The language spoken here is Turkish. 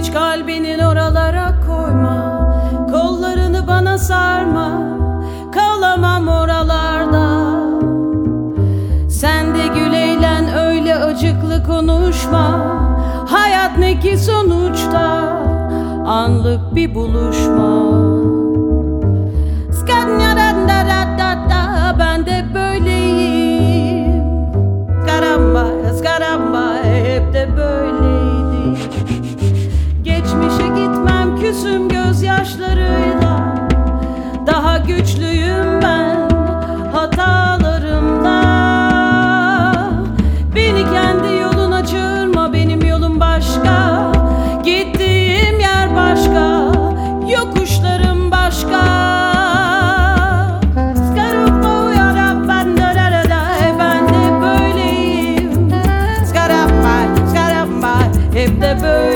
Hiç kalbinin oralara koyma, kollarını bana sarma, kalamam oralarda. Sen de gül eğlen, öyle acıklı konuşma. Hayat ne ki sonuçta, anlık bir buluşma. Ben de böyleyim. Karamba, karamba, hep de böyleydi. Geçmişe gitmem, küsüm gözyaşlarıyla. Daha güçlüyüm ben hatalarımda. Beni kendi yoluna çağırma, benim yolum başka. Gittiğim yer başka, yokuşlarım başka. Hep de böyle.